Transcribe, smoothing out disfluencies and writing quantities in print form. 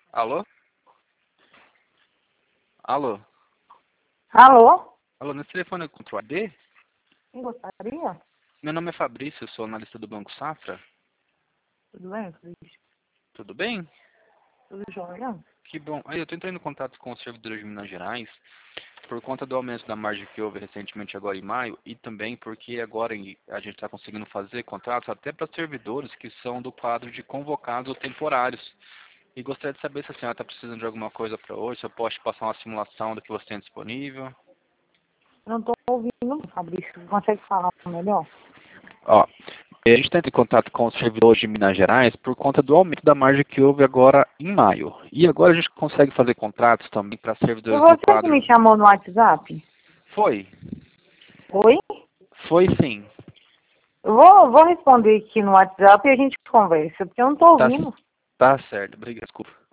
Alô? Alô? Alô? Alô, nesse telefone é contra o AD? Quem gostaria? Meu nome é Fabrício, eu sou analista do Banco Safra. Tudo bem, Fabrício? Tudo bem? Tudo jóia? Que bom. Aí eu estou entrando em contato com os servidores de Minas Gerais por conta do aumento da margem que houve recentemente agora em maio e também porque agora a gente está conseguindo fazer contratos até para servidores que são do quadro de convocados ou temporários. E gostaria de saber se a senhora está precisando de alguma coisa para hoje, se eu posso te passar uma simulação do que você tem disponível. Não estou ouvindo, Fabrício. Consegue falar melhor? Ó, a gente está em contato com os servidores de Minas Gerais por conta do aumento da margem que houve agora em maio. E agora a gente consegue fazer contratos também para Foi servidores do você que quadro. me chamou no WhatsApp? Foi. Oi? Foi sim. Eu vou responder aqui no WhatsApp e a gente conversa, porque eu não estou Tá, ouvindo. tá certo. Obrigado. Desculpa.